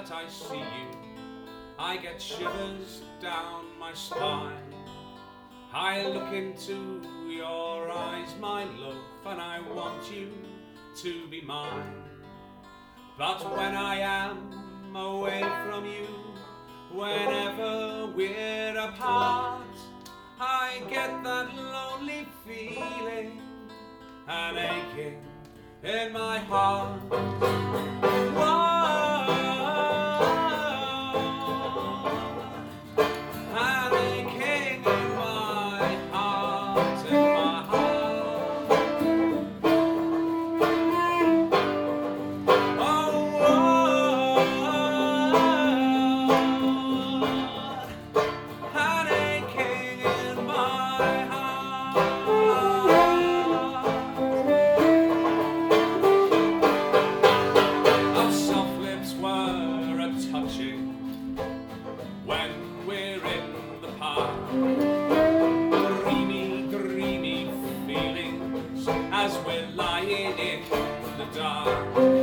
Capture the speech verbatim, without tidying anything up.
that I see you, I get shivers down my spine. I look into your eyes, my love, and I want you to be mine. But when I am away from you, whenever we're apart, I get that lonely feeling, an aching in my heart. Whoa. An aching in my heart, in my heart. Oh, whoa. An aching in my heart. Our soft lips were a-touching when we're in the park. Dreamy, dreamy feelings as we're lying in the dark.